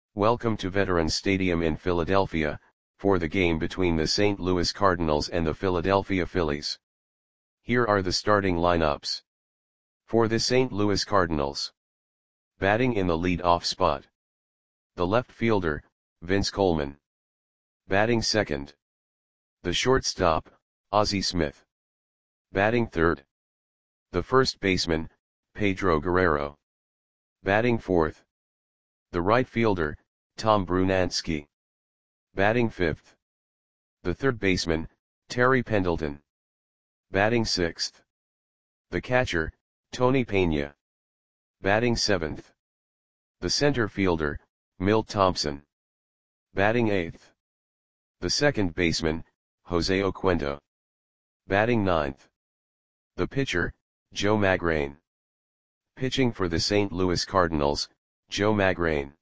Welcome to Veterans Stadium in Philadelphia, for the game between the St. Louis Cardinals and the Philadelphia Phillies. Here are the starting lineups. For the St. Louis Cardinals. Batting in the lead-off spot. The left fielder, Vince Coleman. Batting second. The shortstop, Ozzie Smith. Batting third. The first baseman, Pedro Guerrero. Batting fourth. The right fielder, Tom Brunansky. Batting fifth. The third baseman, Terry Pendleton. Batting sixth. The catcher, Tony Pena. Batting seventh. The center fielder, Milt Thompson. Batting eighth. The second baseman, Jose Oquendo. Batting ninth. The pitcher, Joe Magrane. Pitching for the St. Louis Cardinals, Joe Magrane.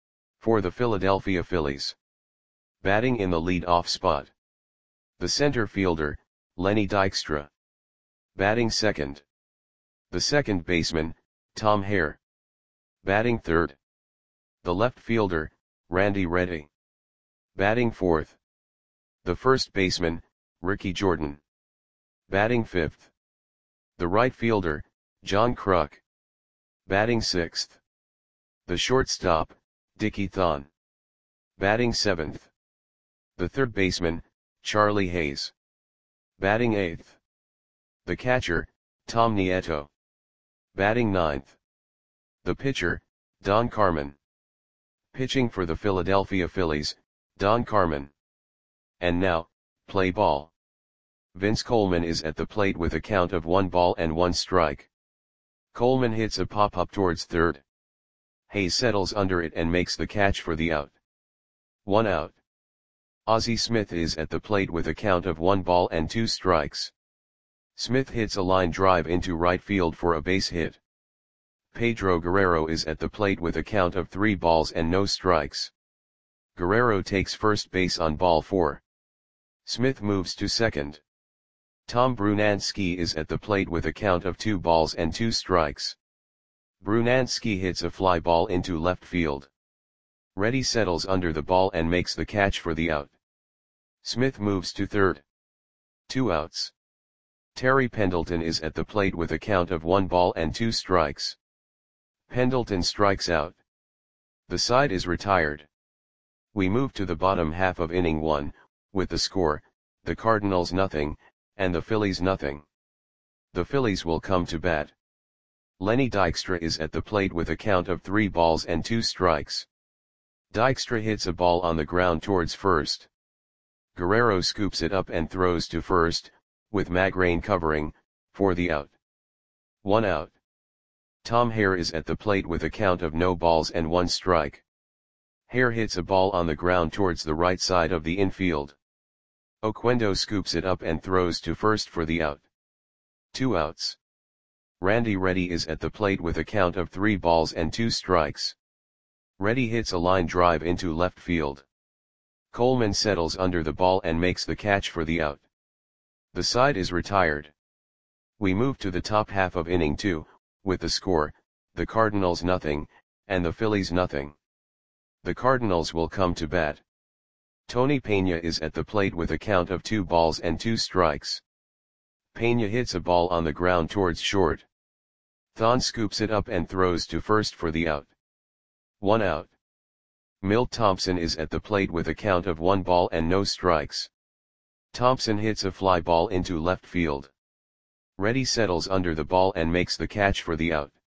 For the Philadelphia Phillies. Batting in the lead-off spot. The center fielder, Lenny Dykstra. Batting second. The second baseman, Tom Hare. Batting third. The left fielder, Randy Reddy. Batting fourth. The first baseman, Ricky Jordan. Batting fifth. The right fielder, John Kruk. Batting sixth. The shortstop, Dickie Thon. Batting seventh. The third baseman, Charlie Hayes. Batting eighth. The catcher, Tom Nieto. Batting ninth. The pitcher, Don Carmen. Pitching for the Philadelphia Phillies, Don Carmen. And now, play ball. Vince Coleman is at the plate with a count of 1-1 strike. Coleman hits a pop-up towards third. Hayes settles under it and makes the catch for the out. 1 out. Ozzie Smith is at the plate with a count of 1-2 strikes. Smith hits a line drive into right field for a base hit. Pedro Guerrero is at the plate with a count of 3-0 strikes. Guerrero takes first base on ball 4. Smith moves to second. Tom Brunansky is at the plate with a count of 2-2 strikes. Brunansky hits a fly ball into left field. Reddy settles under the ball and makes the catch for the out. Smith moves to third. 2 outs. Terry Pendleton is at the plate with a count of 1-2 strikes. Pendleton strikes out. The side is retired. We move to the bottom half of inning 1, with the score, the Cardinals 0, and the Phillies 0. The Phillies will come to bat. Lenny Dykstra is at the plate with a count of 3-2 strikes. Dykstra hits a ball on the ground towards first. Guerrero scoops it up and throws to first, with Magrane covering, for the out. 1 out. Tom Hare is at the plate with a count of 0-1 strike. Hare hits a ball on the ground towards the right side of the infield. Oquendo scoops it up and throws to first for the out. 2 outs. Randy Reddy is at the plate with a count of 3-2 strikes. Reddy hits a line drive into left field. Coleman settles under the ball and makes the catch for the out. The side is retired. We move to the top half of inning 2, with the score, the Cardinals 0, and the Phillies 0. The Cardinals will come to bat. Tony Pena is at the plate with a count of 2-2 strikes. Pena hits a ball on the ground towards short. Thon scoops it up and throws to first for the out. 1 out. Milt Thompson is at the plate with a count of 1-0 strikes. Thompson hits a fly ball into left field. Reddy settles under the ball and makes the catch for the out.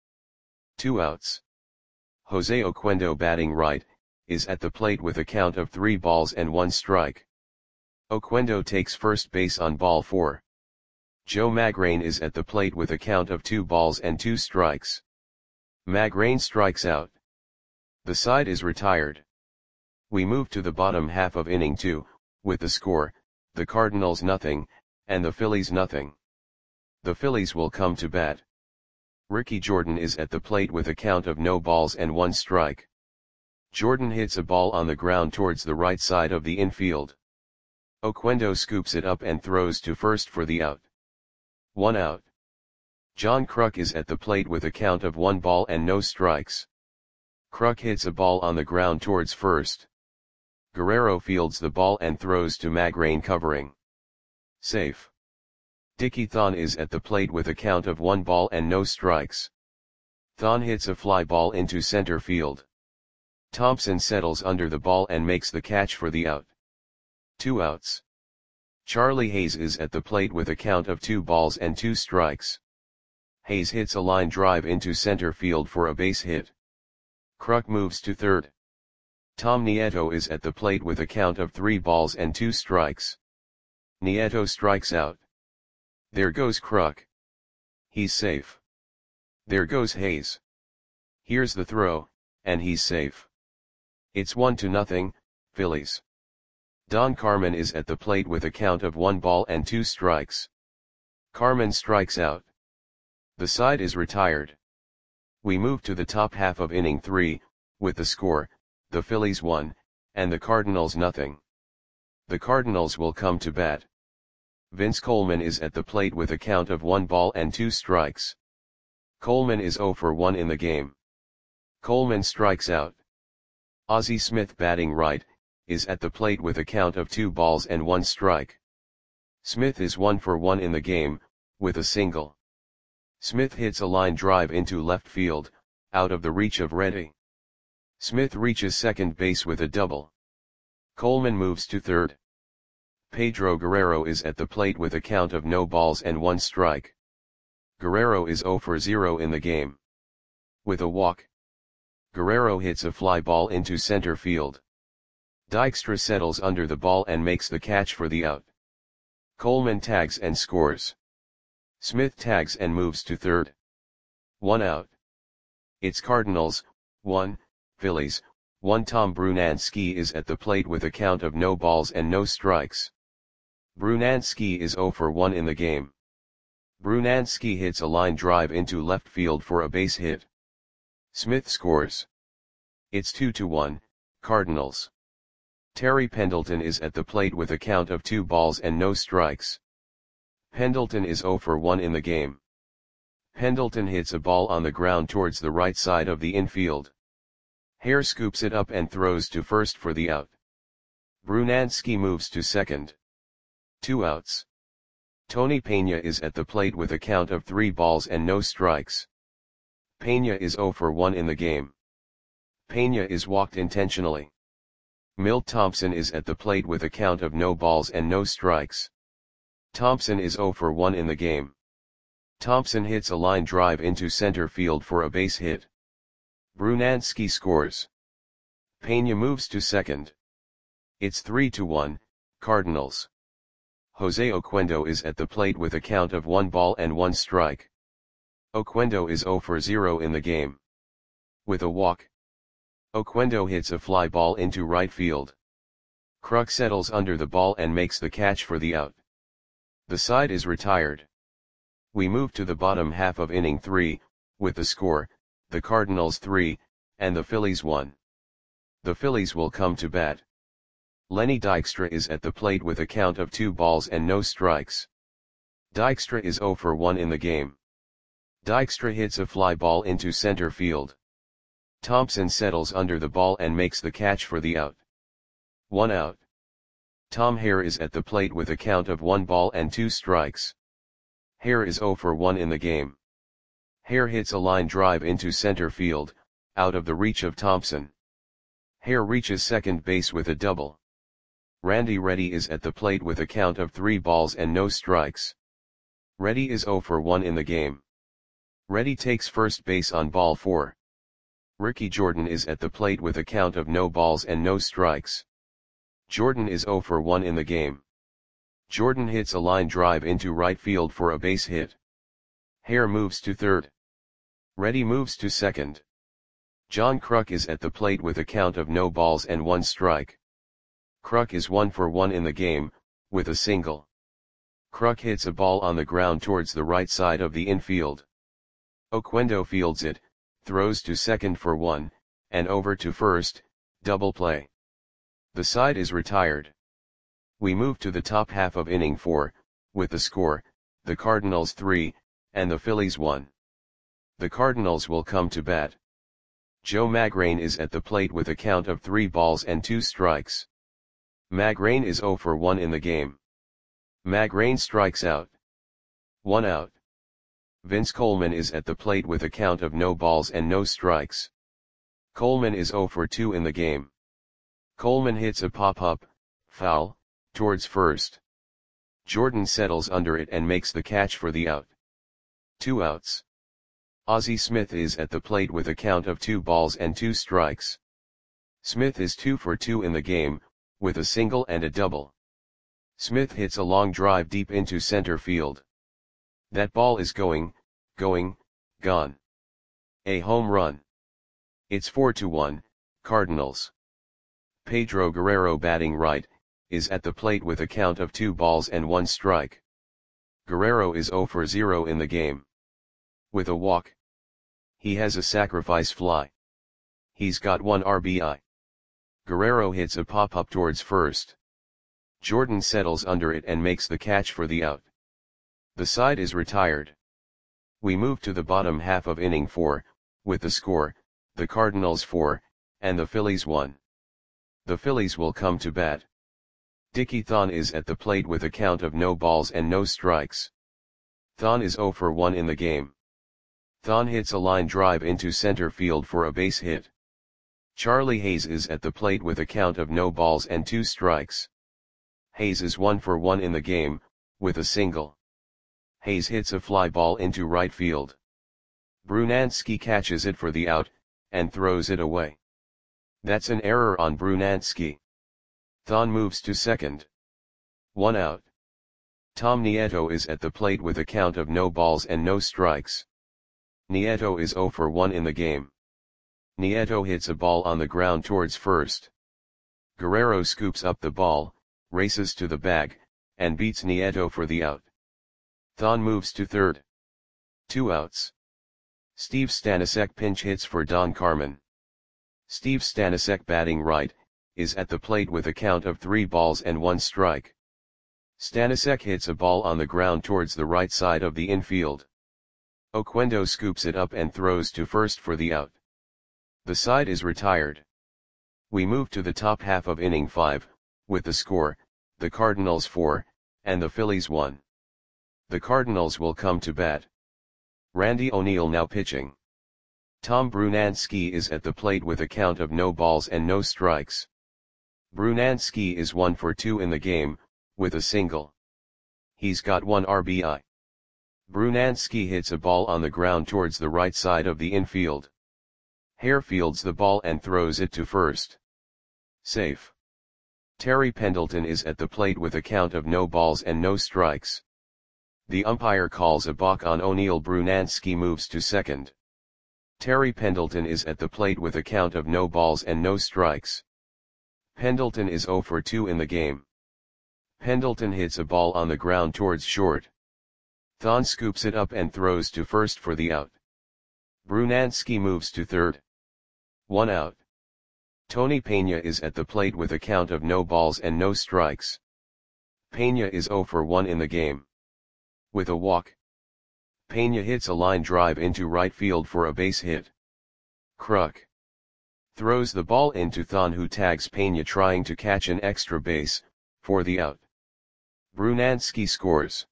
2 outs. Jose Oquendo, batting right, is at the plate with a count of 3-1 strike. Oquendo takes first base on ball 4. Joe Magrane is at the plate with a count of 2-2 strikes. Magrane strikes out. The side is retired. We move to the bottom half of inning 2, with the score, the Cardinals 0, and the Phillies 0. The Phillies will come to bat. Ricky Jordan is at the plate with a count of 0-1 strike. Jordan hits a ball on the ground towards the right side of the infield. Oquendo scoops it up and throws to first for the out. 1 out. John Kruk is at the plate with a count of 1 ball and no strikes. Kruk hits a ball on the ground towards first. Guerrero fields the ball and throws to Magrain covering. Safe. Dickie Thon is at the plate with a count of 1 ball and no strikes. Thon hits a fly ball into center field. Thompson settles under the ball and makes the catch for the out. 2 outs. Charlie Hayes is at the plate with a count of 2 balls and 2 strikes. Hayes hits a line drive into center field for a base hit. Kruk moves to third. Tom Nieto is at the plate with a count of 3 balls and 2 strikes. Nieto strikes out. There goes Kruk. He's safe. There goes Hayes. Here's the throw, and he's safe. It's 1-0, Phillies. Don Carmen is at the plate with a count of 1 ball and 2 strikes. Carmen strikes out. The side is retired. We move to the top half of inning 3, with the score, the Phillies 1, and the Cardinals 0. The Cardinals will come to bat. Vince Coleman is at the plate with a count of 1 ball and 2 strikes. Coleman is 0 for 1 in the game. Coleman strikes out. Ozzie Smith, batting right, is at the plate with a count of 2 balls and 1 strike. Smith is 1 for 1 in the game, with a single. Smith hits a line drive into left field, out of the reach of Reddy. Smith reaches second base with a double. Coleman moves to third. Pedro Guerrero is at the plate with a count of no balls and 1 strike. Guerrero is 0 for 0 in the game. With a walk, Guerrero hits a fly ball into center field. Dykstra settles under the ball and makes the catch for the out. Coleman tags and scores. Smith tags and moves to third. 1 out. It's Cardinals, 1, Phillies, 1. Tom Brunansky is at the plate with a count of no balls and no strikes. Brunansky is 0 for 1 in the game. Brunansky hits a line drive into left field for a base hit. Smith scores. It's 2-1, Cardinals. Terry Pendleton is at the plate with a count of 2 balls and no strikes. Pendleton is 0 for 1 in the game. Pendleton hits a ball on the ground towards the right side of the infield. Hare scoops it up and throws to first for the out. Brunansky moves to second. 2 outs. Tony Pena is at the plate with a count of 3 balls and no strikes. Pena is 0 for 1 in the game. Pena is walked intentionally. Milt Thompson is at the plate with a count of no balls and no strikes. Thompson is 0 for 1 in the game. Thompson hits a line drive into center field for a base hit. Brunansky scores. Pena moves to second. It's 3-1, Cardinals. Jose Oquendo is at the plate with a count of 1 ball and 1 strike. Oquendo is 0 for 0 in the game. With a walk, Oquendo hits a fly ball into right field. Kruk settles under the ball and makes the catch for the out. The side is retired. We move to the bottom half of inning 3, with the score, the Cardinals 3, and the Phillies 1. The Phillies will come to bat. Lenny Dykstra is at the plate with a count of 2 balls and no strikes. Dykstra is 0 for 1 in the game. Dykstra hits a fly ball into center field. Thompson settles under the ball and makes the catch for the out. 1 out. Tom Hare is at the plate with a count of 1 ball and 2 strikes. Hare is 0 for 1 in the game. Hare hits a line drive into center field, out of the reach of Thompson. Hare reaches second base with a double. Randy Reddy is at the plate with a count of 3 balls and no strikes. Reddy is 0 for 1 in the game. Reddy takes first base on ball 4. Ricky Jordan is at the plate with a count of no balls and no strikes. Jordan is 0 for 1 in the game. Jordan hits a line drive into right field for a base hit. Hare moves to third. Reddy moves to second. John Kruk is at the plate with a count of no balls and 1 strike. Kruk is 1 for 1 in the game, with a single. Kruk hits a ball on the ground towards the right side of the infield. Oquendo fields it, throws to second for 1, and over to first, double play. The side is retired. We move to the top half of inning 4, with the score, the Cardinals 3, and the Phillies 1. The Cardinals will come to bat. Joe Magrane is at the plate with a count of 3 balls and 2 strikes. Magrane is 0 for 1 in the game. Magrane strikes out. 1 out. Vince Coleman is at the plate with a count of no balls and no strikes. Coleman is 0 for 2 in the game. Coleman hits a pop-up, foul, towards first. Jordan settles under it and makes the catch for the out. 2 outs. Ozzie Smith is at the plate with a count of 2 balls and 2 strikes. Smith is 2 for 2 in the game, with a single and a double. Smith hits a long drive deep into center field. That ball is gone. A home run. It's 4-1, Cardinals. Pedro Guerrero, batting right, is at the plate with a count of 2 balls and 1 strike. Guerrero is 0 for 0 in the game. With a walk. He has a sacrifice fly. He's got 1 RBI. Guerrero hits a pop-up towards first. Jordan settles under it and makes the catch for the out. The side is retired. We move to the bottom half of inning 4, with the score, the Cardinals 4, and the Phillies 1. The Phillies will come to bat. Dickie Thon is at the plate with a count of no balls and no strikes. Thon is 0 for 1 in the game. Thon hits a line drive into center field for a base hit. Charlie Hayes is at the plate with a count of no balls and 2 strikes. Hayes is 1 for 1 in the game, with a single. Hayes hits a fly ball into right field. Brunansky catches it for the out, and throws it away. That's an error on Brunansky. Thon moves to second. 1 out. Tom Nieto is at the plate with a count of no balls and no strikes. Nieto is 0 for 1 in the game. Nieto hits a ball on the ground towards first. Guerrero scoops up the ball, races to the bag, and beats Nieto for the out. Thon moves to third. 2 outs. Steve Stanisiak pinch hits for Don Carmen. Steve Stanisiak, batting right, is at the plate with a count of 3 balls and 1 strike. Stanisiak hits a ball on the ground towards the right side of the infield. Oquendo scoops it up and throws to first for the out. The side is retired. We move to the top half of inning 5, with the score, the Cardinals 4, and the Phillies 1. The Cardinals will come to bat. Randy O'Neal now pitching. Tom Brunansky is at the plate with a count of no balls and no strikes. Brunansky is 1 for 2 in the game, with a single. He's got 1 RBI. Brunansky hits a ball on the ground towards the right side of the infield. Hare fields the ball and throws it to first. Safe. Terry Pendleton is at the plate with a count of no balls and no strikes. The umpire calls a balk on O'Neal. Brunansky moves to second. Terry Pendleton is at the plate with a count of no balls and no strikes. Pendleton is 0 for 2 in the game. Pendleton hits a ball on the ground towards short. Thon scoops it up and throws to first for the out. Brunansky moves to third. 1 out. Tony Pena is at the plate with a count of no balls and no strikes. Pena is 0 for 1 in the game. With a walk. Pena hits a line drive into right field for a base hit. Kruk throws the ball into Thon, who tags Pena trying to catch an extra base, for the out. Brunansky scores.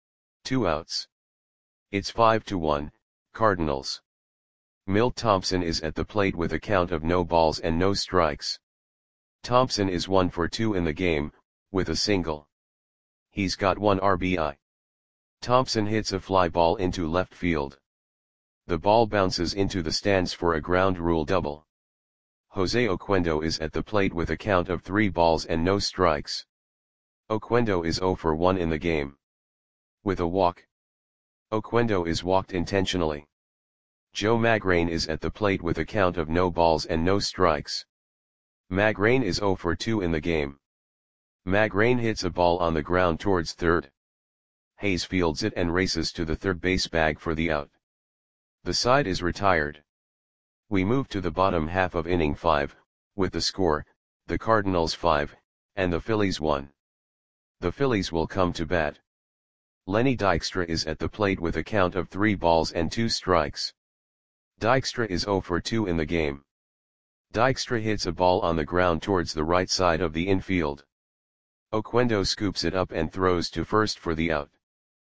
2 outs. It's 5-1, Cardinals. Milt Thompson is at the plate with a count of no balls and no strikes. Thompson is 1 for 2 in the game, with a single. He's got 1 RBI. Thompson hits a fly ball into left field. The ball bounces into the stands for a ground rule double. Jose Oquendo is at the plate with a count of 3 balls and no strikes. Oquendo is 0 for 1 in the game. With a walk. Oquendo is walked intentionally. Joe Magrane is at the plate with a count of no balls and no strikes. Magrane is 0 for 2 in the game. Magrane hits a ball on the ground towards third. Hayes fields it and races to the third base bag for the out. The side is retired. We move to the bottom half of inning 5, with the score, the Cardinals 5, and the Phillies 1. The Phillies will come to bat. Lenny Dykstra is at the plate with a count of 3 balls and 2 strikes. Dykstra is 0 for 2 in the game. Dykstra hits a ball on the ground towards the right side of the infield. Oquendo scoops it up and throws to first for the out.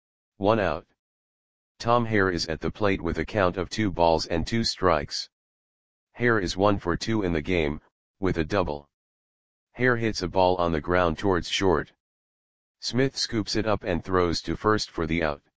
1 out. Tom Hare is at the plate with a count of 2 balls and 2 strikes. Hare is 1 for 2 in the game, with a double. Hare hits a ball on the ground towards short. Smith scoops it up and throws to first for the out.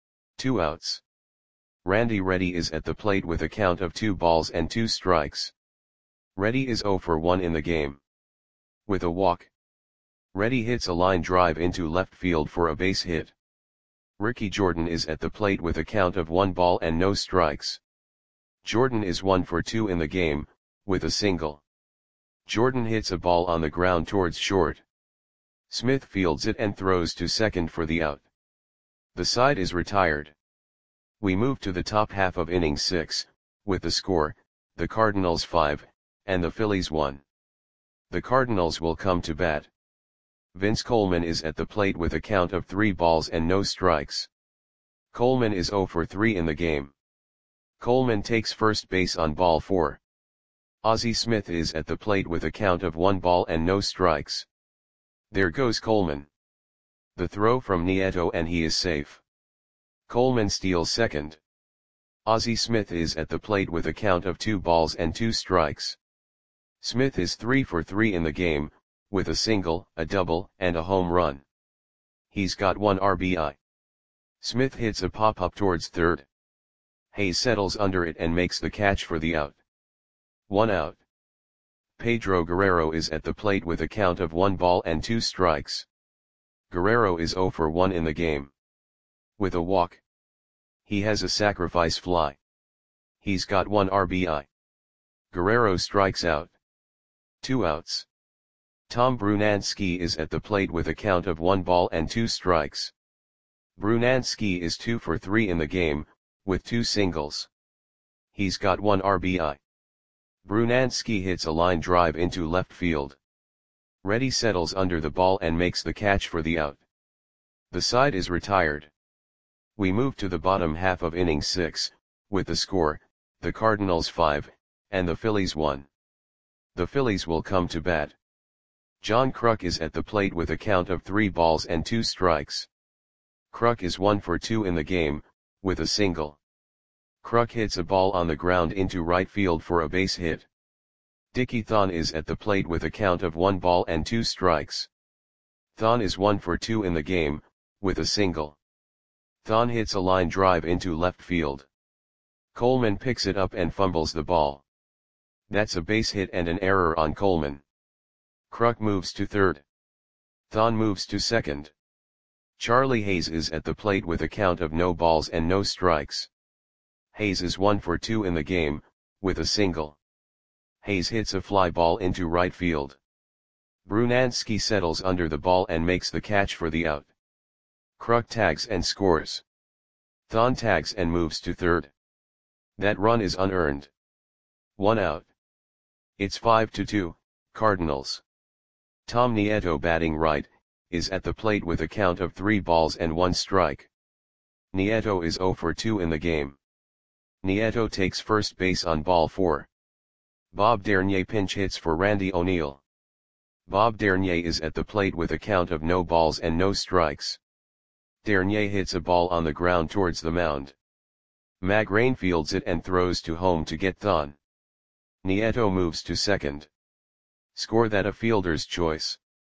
2 outs. Randy Reddy is at the plate with a count of 2 balls and 2 strikes. Reddy is 0 for 1 in the game. With a walk. Reddy hits a line drive into left field for a base hit. Ricky Jordan is at the plate with a count of 1 ball and no strikes. Jordan is 1 for 2 in the game, with a single. Jordan hits a ball on the ground towards short. Smith fields it and throws to second for the out. The side is retired. We move to the top half of inning 6, with the score, the Cardinals 5, and the Phillies 1. The Cardinals will come to bat. Vince Coleman is at the plate with a count of 3 balls and no strikes. Coleman is 0 for 3 in the game. Coleman takes first base on ball 4. Ozzie Smith is at the plate with a count of 1 ball and no strikes. There goes Coleman. The throw from Nieto and he is safe. Coleman steals second. Ozzie Smith is at the plate with a count of 2 balls and 2 strikes. Smith is 3 for 3 in the game, with a single, a double, and a home run. He's got 1 RBI. Smith hits a pop-up towards third. Hayes settles under it and makes the catch for the out. 1 out. Pedro Guerrero is at the plate with a count of 1 ball and 2 strikes. Guerrero is 0 for 1 in the game. With a walk. He has a sacrifice fly. He's got 1 RBI. Guerrero strikes out. 2 outs. Tom Brunansky is at the plate with a count of 1 ball and 2 strikes. Brunansky is 2 for 3 in the game, with 2 singles. He's got 1 RBI. Brunansky hits a line drive into left field. Reddy settles under the ball and makes the catch for the out. The side is retired. We move to the bottom half of inning 6, with the score, the Cardinals 5, and the Phillies 1. The Phillies will come to bat. John Kruk is at the plate with a count of 3 balls and 2 strikes. Kruk is 1 for 2 in the game, with a single. Kruk hits a ball on the ground into right field for a base hit. Dickie Thon is at the plate with a count of 1 ball and 2 strikes. Thon is 1 for 2 in the game, with a single. Thon hits a line drive into left field. Coleman picks it up and fumbles the ball. That's a base hit and an error on Coleman. Kruk moves to third. Thon moves to second. Charlie Hayes is at the plate with a count of no balls and no strikes. Hayes is 1 for 2 in the game, with a single. Hayes hits a fly ball into right field. Brunansky settles under the ball and makes the catch for the out. Kruk tags and scores. Thon tags and moves to third. That run is unearned. 1 out. It's 5-2, Cardinals. Tom Nieto batting right, is at the plate with a count of 3 balls and 1 strike. Nieto is 0 for 2 in the game. Nieto takes first base on ball 4. Bob Dernier pinch hits for Randy O'Neal. Bob Dernier is at the plate with a count of no balls and no strikes. Dernier hits a ball on the ground towards the mound. Mag Rain fields it and throws to home to get Thon. Nieto moves to second. Score that a fielder's choice.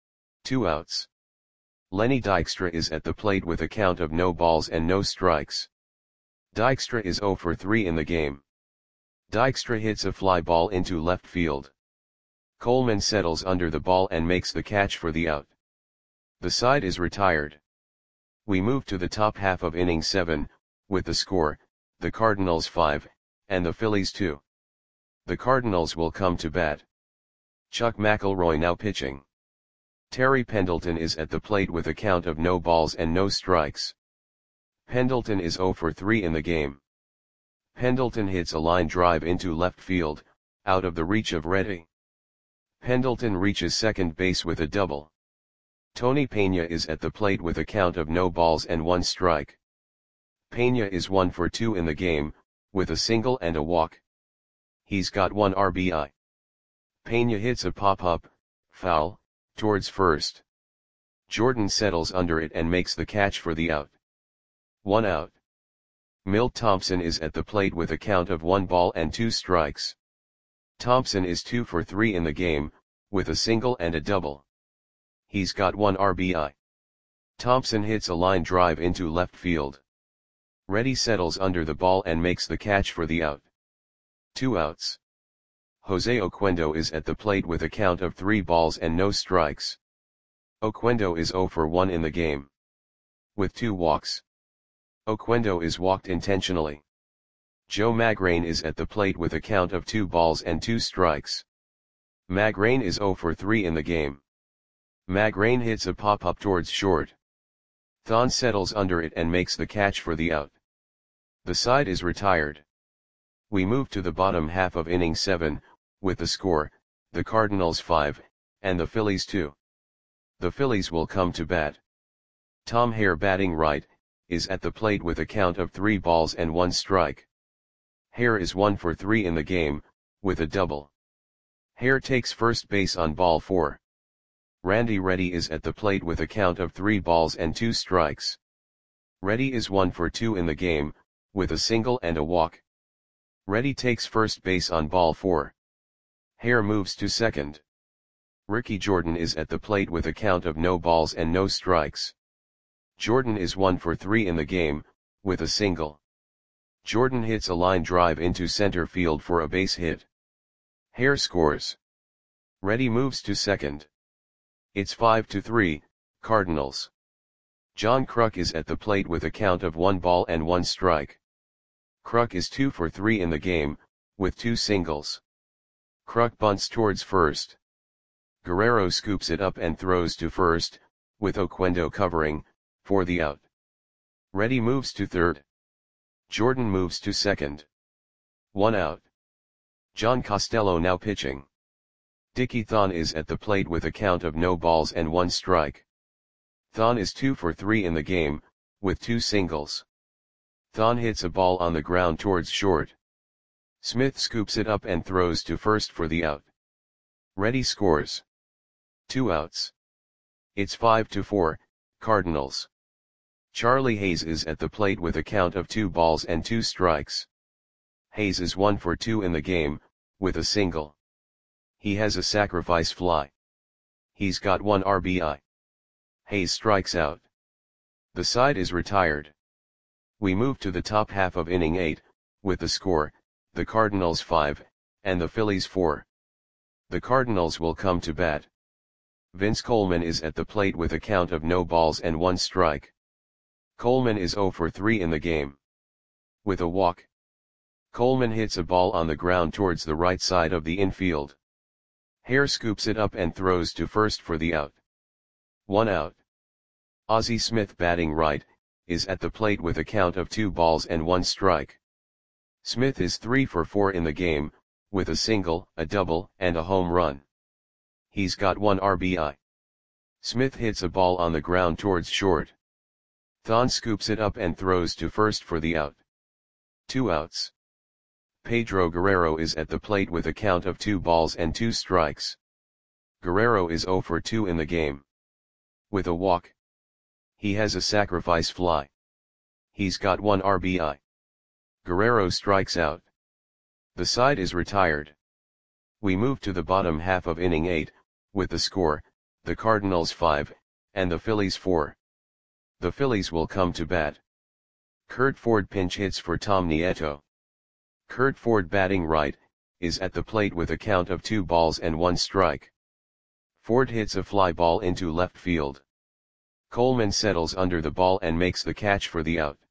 2 outs. Lenny Dykstra is at the plate with a count of no balls and no strikes. Dykstra is 0 for 3 in the game. Dykstra hits a fly ball into left field. Coleman settles under the ball and makes the catch for the out. The side is retired. We move to the top half of inning 7, with the score, the Cardinals 5, and the Phillies 2. The Cardinals will come to bat. Chuck McElroy now pitching. Terry Pendleton is at the plate with a count of no balls and no strikes. Pendleton is 0 for 3 in the game. Pendleton hits a line drive into left field, out of the reach of Reddy. Pendleton reaches second base with a double. Tony Pena is at the plate with a count of no balls and 1 strike. Pena is 1 for 2 in the game, with a single and a walk. He's got 1 RBI. Pena hits a pop-up, foul, towards first. Jordan settles under it and makes the catch for the out. 1 out. Milt Thompson is at the plate with a count of 1 ball and 2 strikes. Thompson is 2 for 3 in the game, with a single and a double. He's got 1 RBI. Thompson hits a line drive into left field. Reddy settles under the ball and makes the catch for the out. 2 outs. Jose Oquendo is at the plate with a count of 3 balls and no strikes. Oquendo is 0 for 1 in the game, with 2 walks. Oquendo is walked intentionally. Joe Magrane is at the plate with a count of 2 balls and 2 strikes. Magrane is 0 for 3 in the game. Magrane hits a pop-up towards short. Thon settles under it and makes the catch for the out. The side is retired. We move to the bottom half of inning 7, with the score, the Cardinals 5, and the Phillies 2. The Phillies will come to bat. Tom Hare, batting right, is at the plate with a count of 3 balls and 1 strike. Hare is 1 for 3 in the game, with a double. Hare takes first base on ball 4. Randy Reddy is at the plate with a count of 3 balls and 2 strikes. Reddy is 1 for 2 in the game, with a single and a walk. Reddy takes first base on ball 4. Hare moves to second. Ricky Jordan is at the plate with a count of no balls and no strikes. Jordan is 1 for 3 in the game, with a single. Jordan hits a line drive into center field for a base hit. Hare scores. Reddy moves to second. It's 5-3, Cardinals. John Kruk is at the plate with a count of 1 ball and 1 strike. Kruk is 2 for 3 in the game, with 2 singles. Kruk bunts towards first. Guerrero scoops it up and throws to first, with Oquendo covering, for the out. Reddy moves to third. Jordan moves to second. 1 out. John Costello now pitching. Dickie Thon is at the plate with a count of no balls and 1 strike. Thon is 2 for 3 in the game, with 2 singles. Thon hits a ball on the ground towards short. Smith scoops it up and throws to first for the out. Reddy scores. 2 outs. It's 5-4, Cardinals. Charlie Hayes is at the plate with a count of 2 balls and 2 strikes. Hayes is 1 for 2 in the game, with a single. He has a sacrifice fly. He's got 1 RBI. Hayes strikes out. The side is retired. We move to the top half of inning 8, with the score, the Cardinals 5, and the Phillies 4. The Cardinals will come to bat. Vince Coleman is at the plate with a count of no balls and 1 strike. Coleman is 0 for 3 in the game, with a walk. Coleman hits a ball on the ground towards the right side of the infield. Hare scoops it up and throws to first for the out. 1 out. Ozzie Smith, batting right, is at the plate with a count of 2 balls and 1 strike. Smith is 3 for 4 in the game, with a single, a double, and a home run. He's got 1 RBI. Smith hits a ball on the ground towards short. Thon scoops it up and throws to first for the out. 2 outs. Pedro Guerrero is at the plate with a count of 2 balls and 2 strikes. Guerrero is 0 for 2 in the game, with a walk. He has a sacrifice fly. He's got 1 RBI. Guerrero strikes out. The side is retired. We move to the bottom half of inning 8, with the score, the Cardinals 5, and the Phillies 4. The Phillies will come to bat. Curt Ford pinch hits for Tom Nieto. Curt Ford, batting right, is at the plate with a count of 2 balls and 1 strike. Ford hits a fly ball into left field. Coleman settles under the ball and makes the catch for the out.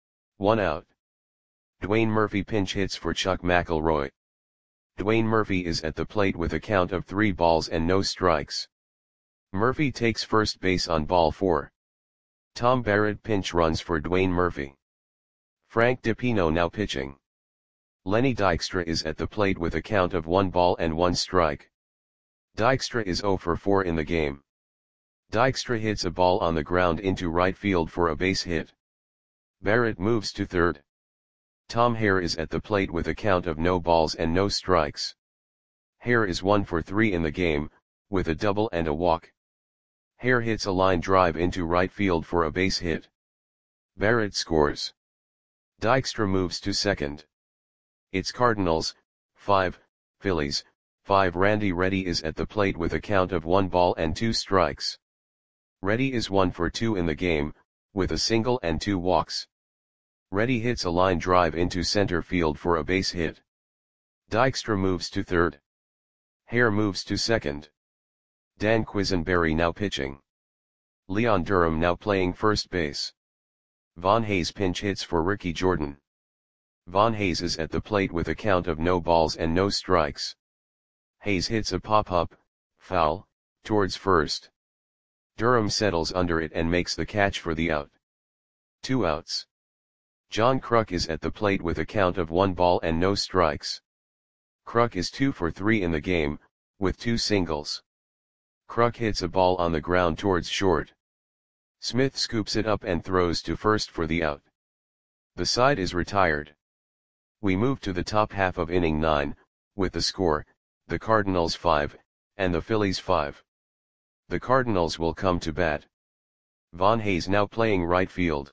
1 out. Dwayne Murphy pinch hits for Chuck McElroy. Dwayne Murphy is at the plate with a count of 3 balls and no strikes. Murphy takes first base on ball 4. Tom Barrett pinch runs for Dwayne Murphy. Frank DiPino now pitching. Lenny Dykstra is at the plate with a count of 1 ball and 1 strike. Dykstra is 0 for 4 in the game. Dykstra hits a ball on the ground into right field for a base hit. Barrett moves to third. Tom Hare is at the plate with a count of no balls and no strikes. Hare is 1 for 3 in the game, with a double and a walk. Hare hits a line drive into right field for a base hit. Barrett scores. Dykstra moves to second. It's Cardinals, 5, Phillies, 5. Randy Reddy is at the plate with a count of 1 ball and 2 strikes. Reddy is 1 for 2 in the game, with a single and 2 walks. Reddy hits a line drive into center field for a base hit. Dykstra moves to third. Hare moves to second. Dan Quisenberry now pitching. Leon Durham now playing first base. Von Hayes pinch hits for Ricky Jordan. Von Hayes is at the plate with a count of no balls and no strikes. Hayes hits a pop-up, foul, towards first. Durham settles under it and makes the catch for the out. 2 outs. John Kruk is at the plate with a count of 1 ball and no strikes. Kruk is 2 for 3 in the game, with 2 singles. Kruk hits a ball on the ground towards short. Smith scoops it up and throws to first for the out. The side is retired. We move to the top half of inning 9, with the score, the Cardinals 5, and the Phillies 5. The Cardinals will come to bat. Von Hayes now playing right field.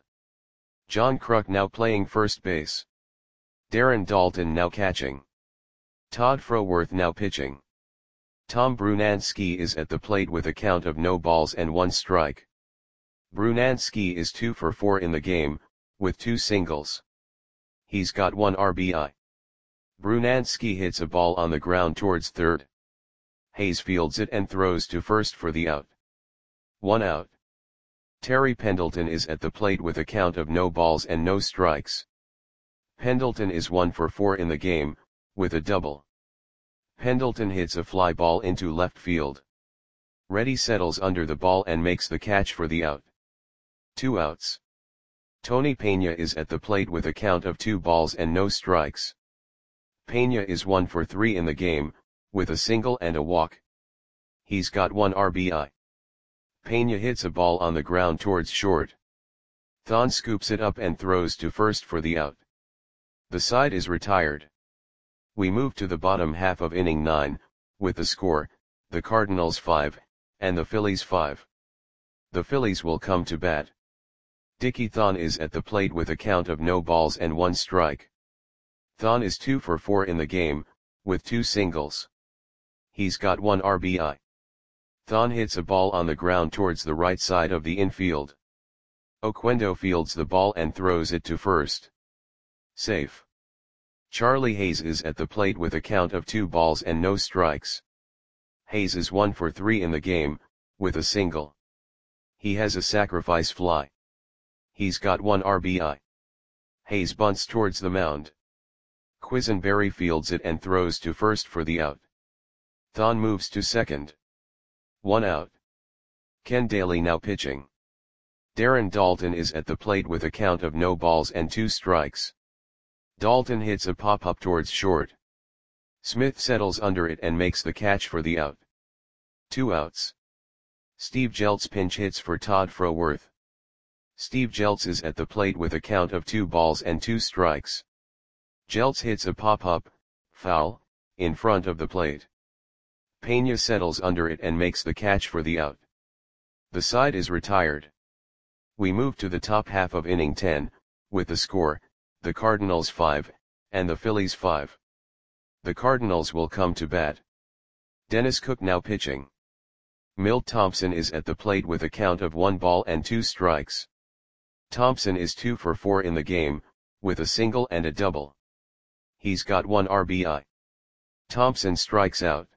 John Kruk now playing first base. Darren Daulton now catching. Todd Froworth now pitching. Tom Brunansky is at the plate with a count of no balls and 1 strike. Brunansky is 2 for 4 in the game, with 2 singles. He's got 1 RBI. Brunansky hits a ball on the ground towards third. Hayes fields it and throws to first for the out. 1 out. Terry Pendleton is at the plate with a count of no balls and no strikes. Pendleton is 1 for 4 in the game, with a double. Pendleton hits a fly ball into left field. Reddy settles under the ball and makes the catch for the out. 2 outs. Tony Pena is at the plate with a count of 2 balls and no strikes. Pena is 1 for 3 in the game, with a single and a walk. He's got 1 RBI. Pena hits a ball on the ground towards short. Thon scoops it up and throws to first for the out. The side is retired. We move to the bottom half of inning 9, with the score, the Cardinals 5, and the Phillies 5. The Phillies will come to bat. Dickie Thon is at the plate with a count of no balls and 1 strike. Thon is 2 for 4 in the game, with 2 singles. He's got 1 RBI. Thon hits a ball on the ground towards the right side of the infield. Oquendo fields the ball and throws it to first. Safe. Charlie Hayes is at the plate with a count of 2 balls and no strikes. Hayes is 1 for 3 in the game, with a single. He has a sacrifice fly. He's got 1 RBI. Hayes bunts towards the mound. Quisenberry fields it and throws to first for the out. Thon moves to second. 1 out. Ken Daly now pitching. Darren Daulton is at the plate with a count of no balls and 2 strikes. Daulton hits a pop-up towards short. Smith settles under it and makes the catch for the out. 2 outs. Steve Jeltz pinch hits for Todd Froworth. Steve Jeltz is at the plate with a count of 2 balls and 2 strikes. Jeltz hits a pop-up, foul, in front of the plate. Pena settles under it and makes the catch for the out. The side is retired. We move to the top half of inning 10, with the score, the Cardinals 5, and the Phillies 5. The Cardinals will come to bat. Dennis Cook now pitching. Milt Thompson is at the plate with a count of 1 ball and 2 strikes. Thompson is 2 for 4 in the game, with a single and a double. He's got 1 RBI. Thompson strikes out.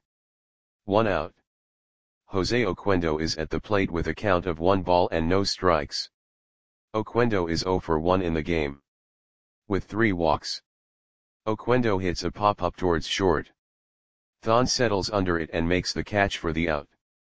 1 out. Jose Oquendo is at the plate with a count of 1 ball and no strikes. Oquendo is 0 for 1 in the game, with 3 walks. Oquendo hits a pop-up towards short. Thon settles under it and makes the catch for the out.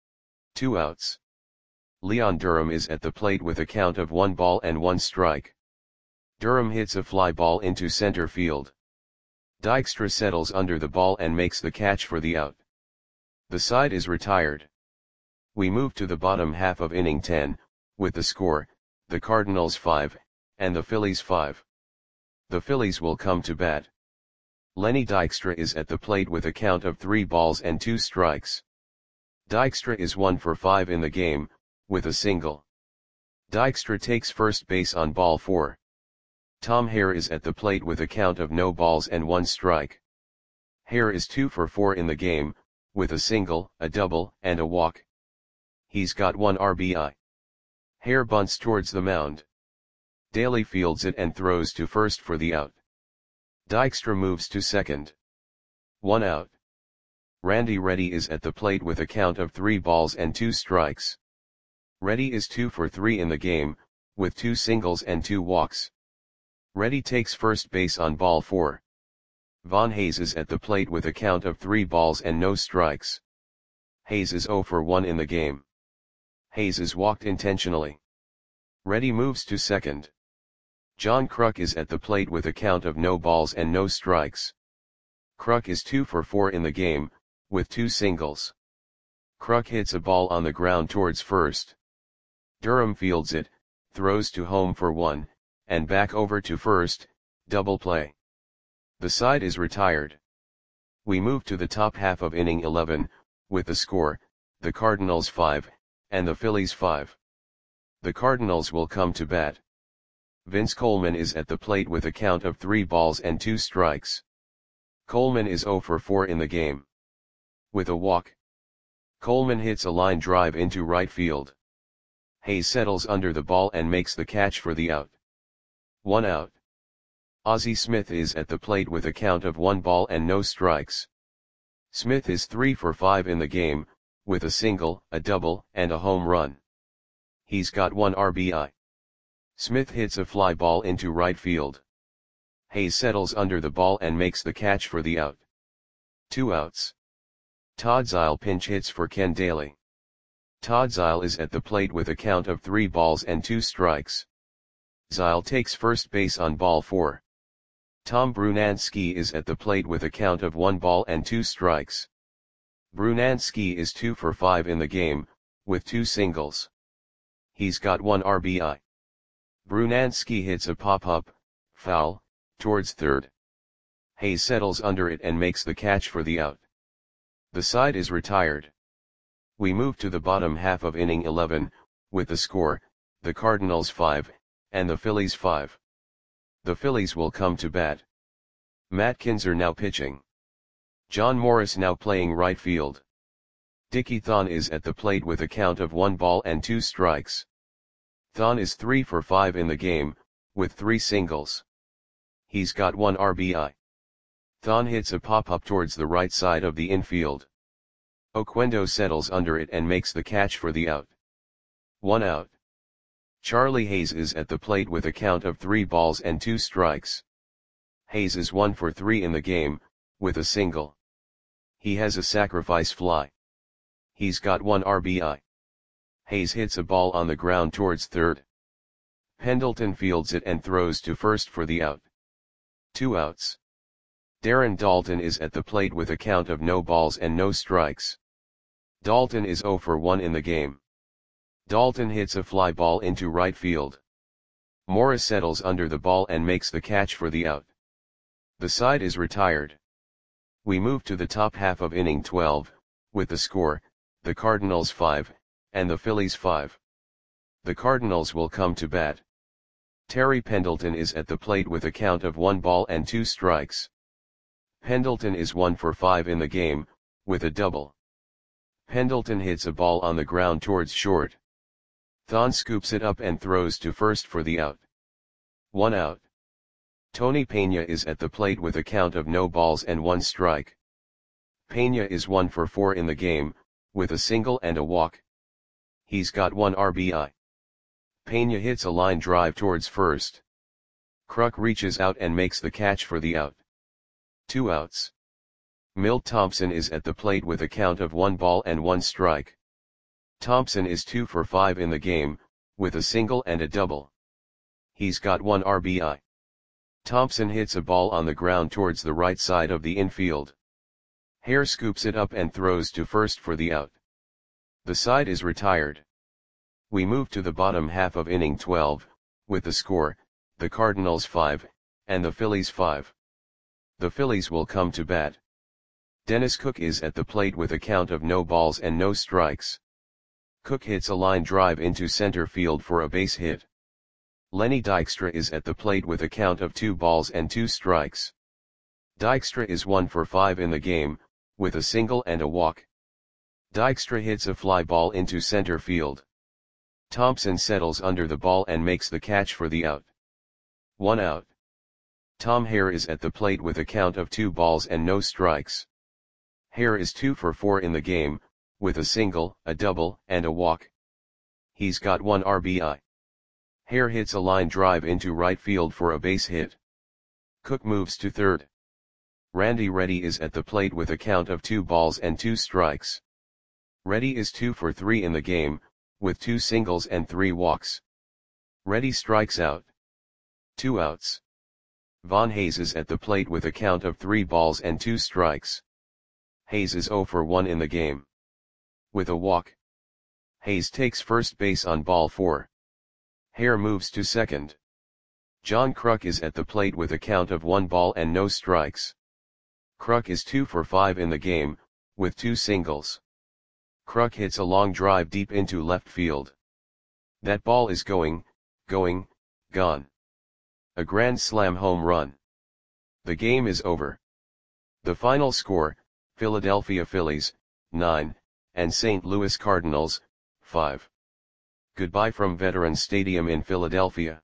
2 outs. Leon Durham is at the plate with a count of 1 ball and 1 strike. Durham hits a fly ball into center field. Dykstra settles under the ball and makes the catch for the out. The side is retired. We move to the bottom half of inning 10, with the score, the Cardinals 5, and the Phillies 5. The Phillies will come to bat. Lenny Dykstra is at the plate with a count of 3 balls and 2 strikes. Dykstra is 1 for 5 in the game, with a single. Dykstra takes first base on ball 4. Tom Hare is at the plate with a count of no balls and 1 strike. Hare is 2 for 4 in the game, with a single, a double, and a walk. He's got 1 RBI. Hare bunts towards the mound. Daly fields it and throws to first for the out. Dykstra moves to second. 1 out. Randy Reddy is at the plate with a count of 3 balls and 2 strikes. Reddy is 2 for 3 in the game, with 2 singles and 2 walks. Reddy takes first base on ball 4. Von Hayes is at the plate with a count of 3 balls and no strikes. Hayes is 0 for 1 in the game. Hayes is walked intentionally. Reddy moves to second. John Kruk is at the plate with a count of no balls and no strikes. Kruk is 2 for 4 in the game, with 2 singles. Kruk hits a ball on the ground towards first. Durham fields it, throws to home for 1, and back over to first, double play. The side is retired. We move to the top half of inning 11, with the score, the Cardinals 5, and the Phillies 5. The Cardinals will come to bat. Vince Coleman is at the plate with a count of 3 balls and 2 strikes. Coleman is 0 for 4 in the game. With a walk. Coleman hits a line drive into right field. Hayes settles under the ball and makes the catch for the out. 1 out. Ozzie Smith is at the plate with a count of 1 ball and no strikes. Smith is 3 for 5 in the game, with a single, a double, and a home run. He's got 1 RBI. Smith hits a fly ball into right field. Hayes settles under the ball and makes the catch for the out. 2 outs. Todd Zeile pinch hits for Ken Daly. Todd Zeile is at the plate with a count of 3 balls and 2 strikes. Zeile takes first base on ball 4. Tom Brunansky is at the plate with a count of 1 ball and 2 strikes. Brunansky is 2 for 5 in the game, with 2 singles. He's got 1 RBI. Brunansky hits a pop-up, foul, towards third. Hayes settles under it and makes the catch for the out. The side is retired. We move to the bottom half of inning 11, with the score, the Cardinals 5, and the Phillies 5. The Phillies will come to bat. Matt Kinzer now pitching. John Morris now playing right field. Dickie Thon is at the plate with a count of 1 ball and 2 strikes. Thon is 3 for 5 in the game, with 3 singles. He's got 1 RBI. Thon hits a pop-up towards the right side of the infield. Oquendo settles under it and makes the catch for the out. 1 out. Charlie Hayes is at the plate with a count of 3 balls and 2 strikes. Hayes is 1 for 3 in the game, with a single. He has a sacrifice fly. He's got 1 RBI. Hayes hits a ball on the ground towards third. Pendleton fields it and throws to first for the out. 2 outs. Darren Daulton is at the plate with a count of no balls and no strikes. Daulton is 0 for 1 in the game. Daulton hits a fly ball into right field. Morris settles under the ball and makes the catch for the out. The side is retired. We move to the top half of inning 12, with the score, the Cardinals 5, and the Phillies 5. The Cardinals will come to bat. Terry Pendleton is at the plate with a count of 1 ball and 2 strikes. Pendleton is 1 for 5 in the game, with a double. Pendleton hits a ball on the ground towards short. Thon scoops it up and throws to first for the out. 1 out. Tony Pena is at the plate with a count of no balls and 1 strike. Pena is 1 for 4 in the game, with a single and a walk. He's got 1 RBI. Pena hits a line drive towards first. Kruk reaches out and makes the catch for the out. 2 outs. Milt Thompson is at the plate with a count of 1 ball and 1 strike. Thompson is 2 for 5 in the game, with a single and a double. He's got 1 RBI. Thompson hits a ball on the ground towards the right side of the infield. Hare scoops it up and throws to first for the out. The side is retired. We move to the bottom half of inning 12, with the score, the Cardinals 5, and the Phillies 5. The Phillies will come to bat. Dennis Cook is at the plate with a count of no balls and no strikes. Cook hits a line drive into center field for a base hit. Lenny Dykstra is at the plate with a count of 2 balls and 2 strikes. Dykstra is 1 for 5 in the game, with a single and a walk. Dykstra hits a fly ball into center field. Thompson settles under the ball and makes the catch for the out. 1 out. Tom Hare is at the plate with a count of 2 balls and no strikes. Hare is 2 for 4 in the game, with a single, a double, and a walk. He's got 1 RBI. Hare hits a line drive into right field for a base hit. Cook moves to third. Randy Reddy is at the plate with a count of 2 balls and 2 strikes. Reddy is 2 for 3 in the game, with 2 singles and 3 walks. Reddy strikes out. 2 outs. Von Hayes is at the plate with a count of 3 balls and 2 strikes. Hayes is 0 for 1 in the game. With a walk. Hayes takes first base on ball 4. Hare moves to second. John Kruk is at the plate with a count of 1 ball and no strikes. Kruk is 2 for 5 in the game, with 2 singles. Kruk hits a long drive deep into left field. That ball is going, gone. A grand slam home run. The game is over. The final score, Philadelphia Phillies, 9, and St. Louis Cardinals, 5. Goodbye from Veterans Stadium in Philadelphia.